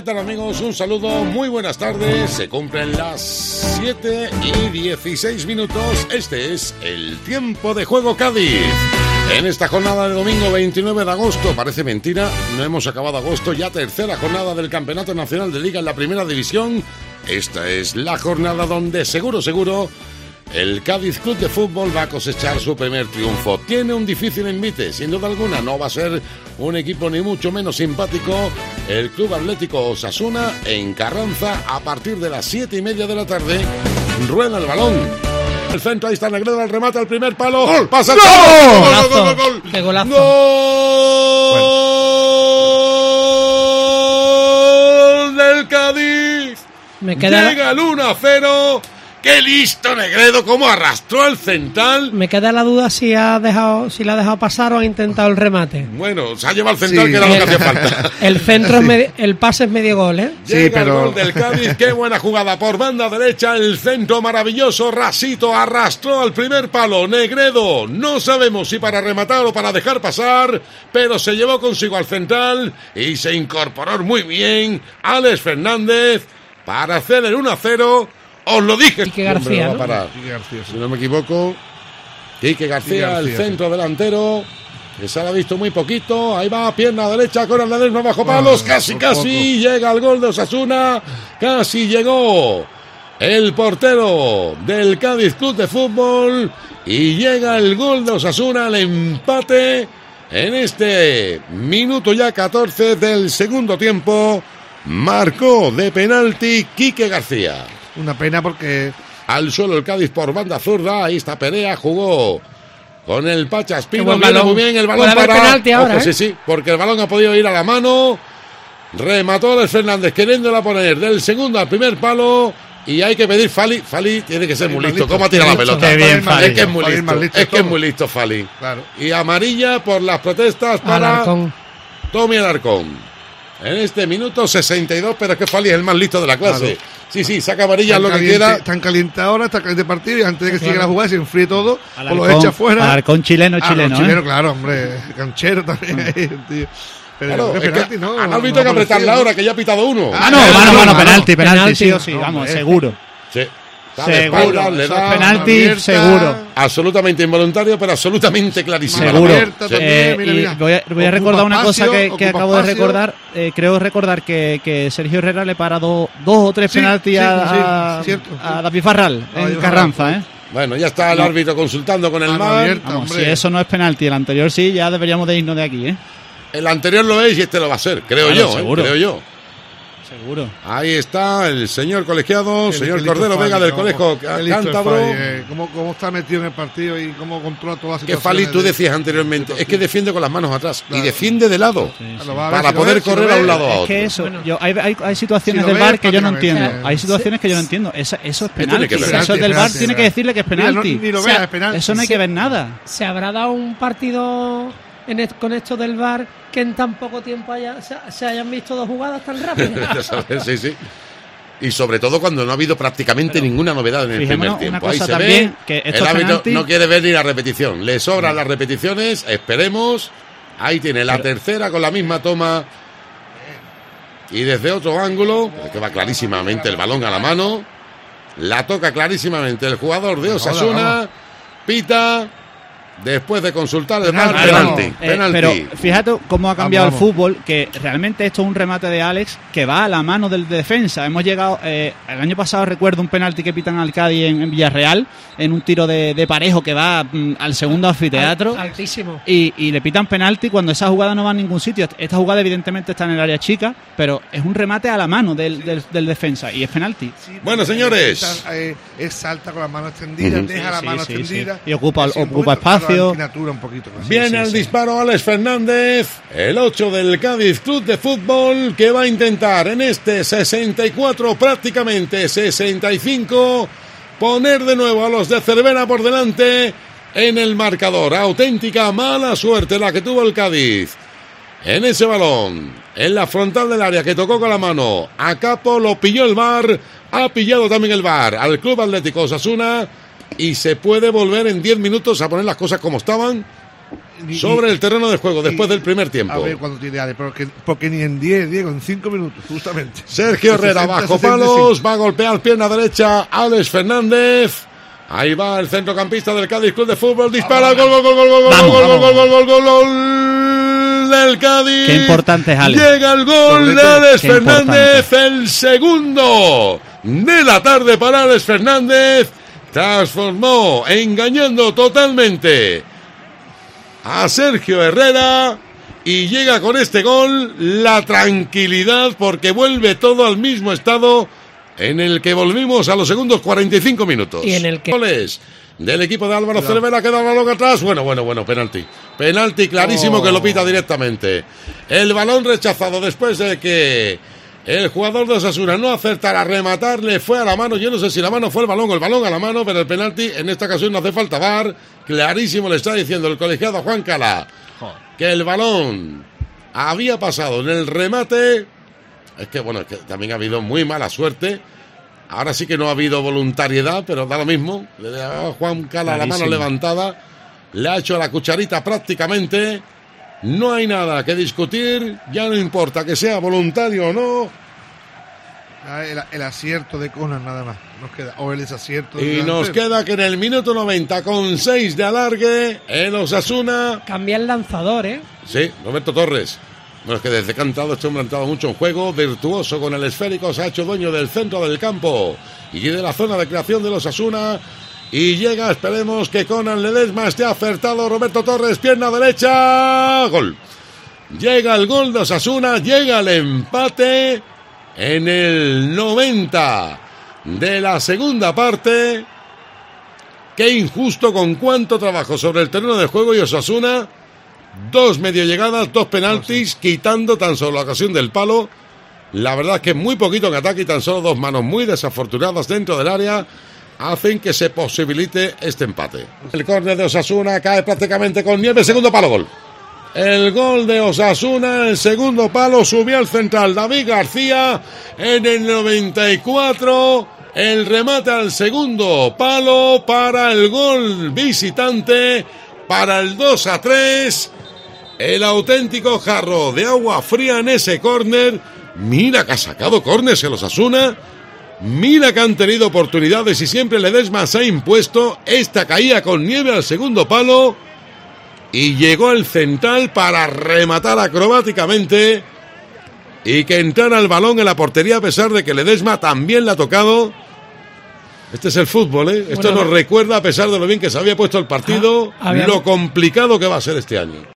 tal, amigos? Un saludo, muy buenas tardes. Se cumplen las 7:16. Este es el Tiempo de Juego Cádiz. En esta jornada de domingo 29 de agosto, parece mentira, no hemos acabado agosto, ya tercera jornada del Campeonato Nacional de Liga en la Primera División. Esta es la jornada donde seguro el Cádiz Club de Fútbol va a cosechar su primer triunfo. Tiene un difícil envite, sin duda alguna, no va a ser un equipo ni mucho menos simpático. El Club Atlético Osasuna en Carranza a partir de las 7:30 de la tarde. Rueda el balón. El centro, ahí está Negredo, al remate, al primer palo. ¡Gol! ¡Pasa el ¡Gol! ¡Gol! ¡Qué golazo! ¡Gol del Cádiz! Llega el 1-0. ¡Qué listo Negredo! ¿Cómo arrastró el central? Me queda la duda si la ha dejado pasar o ha intentado el remate. Bueno, se ha llevado el central, que era lo que hacía falta. El centro el pase es medio gol, ¿eh? Llega el gol del Cádiz. ¡Qué buena jugada! Por banda derecha, el centro maravilloso. Rasito arrastró al primer palo. Negredo, no sabemos si para rematar o para dejar pasar, pero se llevó consigo al central y se incorporó muy bien Alex Fernández para hacer el 1-0. Os lo dije. Quique García, ¿no? Quique García, si no me equivoco. Quique García, el centro delantero, que se ha visto muy poquito. Ahí va, pierna derecha con Hernández, no bajo palos. Casi llega el gol de Osasuna. Casi llegó el portero del Cádiz Club de Fútbol. Y llega el gol de Osasuna, el empate en este minuto ya 14 del segundo tiempo. Marcó de penalti Quique García. Una pena porque al suelo el Cádiz por banda zurda. Ahí está Perea, jugó con el Pacha Espino. Muy bien el balón para penalti ahora. Ojo, sí, porque el balón ha podido ir a la mano. Remató Alex Fernández queriéndola poner del segundo al primer palo. Y hay que pedir Fali. Fali tiene que ser muy listo. ¿Cómo ha tirado la pelota? Qué bien, es que es muy listo. Es que es muy listo Fali. Claro. Y amarilla por las protestas para Tommy Alarcón. En este minuto 62, pero es que Fali es el más listo de la clase. Claro. Sí, saca amarilla lo que quiera. Están calientes ahora, está caliente el partido y antes de que siga la jugada se enfríe todo, o lo echa fuera. Alarcón chileno, claro, hombre. Canchero también, tío. Pero claro, penalti, no. Al árbitro hay que apretarle ahora, que ya ha pitado uno. Penalti, sí o sí, vamos, seguro. Sí. Seguro, le da penalti, abierta, seguro. Absolutamente involuntario, pero absolutamente clarísimo. Seguro. Mira. Voy a recordar una cosa que acabo de recordar. Creo recordar que Sergio Herrera le para dos o tres penaltis a David Farral en Carranza, Bueno, ya está el árbitro consultando con el VAR. Si eso no es penalti, el anterior sí, ya deberíamos de irnos de aquí, El anterior lo es y este lo va a ser, creo yo. Seguro. Ahí está el señor colegiado, señor Cordero Vega del Colegio Cántabro. ¿Cómo está metido en el partido y cómo controla todas las situaciones? Que Fali, tú decías anteriormente, es que defiende con las manos atrás y defiende de lado para poder correr a un lado a otro. Es que eso, hay situaciones del VAR que yo no entiendo. Hay situaciones que yo no entiendo. Eso es penalti. Eso del VAR tiene que decirle que es penalti. Ni lo veas, es penalti. Eso no hay que ver nada. ¿Se habrá dado un partido con esto del VAR que en tan poco tiempo se hayan visto dos jugadas tan rápidas? Sí. Y sobre todo cuando no ha habido prácticamente ninguna novedad en el primer tiempo. Ahí se ve que el árbitro no quiere ver ni la repetición. Le sobran las repeticiones, esperemos. Ahí tiene la tercera con la misma toma. Y desde otro ángulo, que va clarísimamente el balón a la mano. La toca clarísimamente el jugador de Osasuna. Pita. Después de consultar el VAR, penalti. Pero fíjate cómo ha cambiado el fútbol, que realmente esto es un remate de Alex que va a la mano del defensa. Hemos llegado, el año pasado recuerdo un penalti que pitan al Cádiz en Villarreal, en un tiro de Parejo que va al segundo anfiteatro. Altísimo. Y le pitan penalti cuando esa jugada no va a ningún sitio. Esta jugada evidentemente está en el área chica, pero es un remate a la mano del defensa y es penalti. Sí, bueno, señores. Es salta con la mano extendida, deja la mano extendida. Y ocupa espacio. Un poquito, viene el disparo Alex Fernández, el 8 del Cádiz Club de Fútbol, que va a intentar en este 64, prácticamente 65, poner de nuevo a los de Cervera por delante en el marcador. Auténtica mala suerte la que tuvo el Cádiz en ese balón, en la frontal del área que tocó con la mano. A Capo lo pilló el VAR, ha pillado también el VAR al Club Atlético Osasuna. Y se puede volver en 10 minutos a poner las cosas como estaban. sobre el terreno de juego después del primer tiempo. A ver cuándo tiene Ale, porque ni en 10, Diego, en 5 minutos, justamente. Sergio Herrera 60, bajo 65. palos, va a golpear pierna derecha Alex Fernández. Ahí va el centrocampista del Cádiz Club de Fútbol, dispara, gol del Cádiz. Qué importante es Alex. Llega el gol de Alex Fernández, el segundo de la tarde para Alex Fernández. Transformó, engañando totalmente a Sergio Herrera, y llega con este gol la tranquilidad, porque vuelve todo al mismo estado en el que volvimos a los segundos 45 minutos. Y en el que... Goles del equipo de Álvaro Cervera, queda el balón atrás. Bueno, penalti clarísimo que lo pita directamente. El balón rechazado después de que el jugador de Osasuna no acertara a rematar, le fue a la mano. Yo no sé si la mano fue el balón o el balón a la mano, pero el penalti en esta ocasión no hace falta VAR. Clarísimo le está diciendo el colegiado Juan Cala que el balón había pasado en el remate. Es que también ha habido muy mala suerte. Ahora sí que no ha habido voluntariedad, pero da lo mismo. Le da a Juan Cala la mano levantada, le ha hecho la cucharita prácticamente. No hay nada que discutir, ya no importa que sea voluntario o no. El acierto de Conan nada más nos queda, o el desacierto. Y nos queda que en el minuto 90 con 6 de alargue el Osasuna cambia el lanzador, Sí, Roberto Torres. Bueno, es que desde cantado este hombre ha entrado mucho en juego, virtuoso con el esférico, se ha hecho dueño del centro del campo y de la zona de creación de los Osasuna. Y llega, esperemos que Conan Ledesma esté acertado. Roberto Torres, pierna derecha, gol. Llega el gol de Osasuna, llega el empate en el 90 de la segunda parte. Qué injusto con cuánto trabajo sobre el terreno de juego, y Osasuna 2 medio llegadas, 2 penaltis, quitando tan solo la ocasión del palo. La verdad es que muy poquito en ataque y tan solo 2 manos muy desafortunadas dentro del área hacen que se posibilite este empate. El córner de Osasuna cae prácticamente con nieve, segundo palo, gol. El gol de Osasuna, el segundo palo, subió al central David García en el 94. El remate al segundo palo para el gol visitante, para el 2-3. El auténtico jarro de agua fría en ese córner. Mira que ha sacado córners el Osasuna. Mira que han tenido oportunidades y siempre Ledesma se ha impuesto. Esta caía con nieve al segundo palo y llegó el central para rematar acrobáticamente y que entrara el balón en la portería, a pesar de que Ledesma también la ha tocado. Este es el fútbol, Esto nos recuerda, a pesar de lo bien que se había puesto el partido, lo complicado que va a ser este año.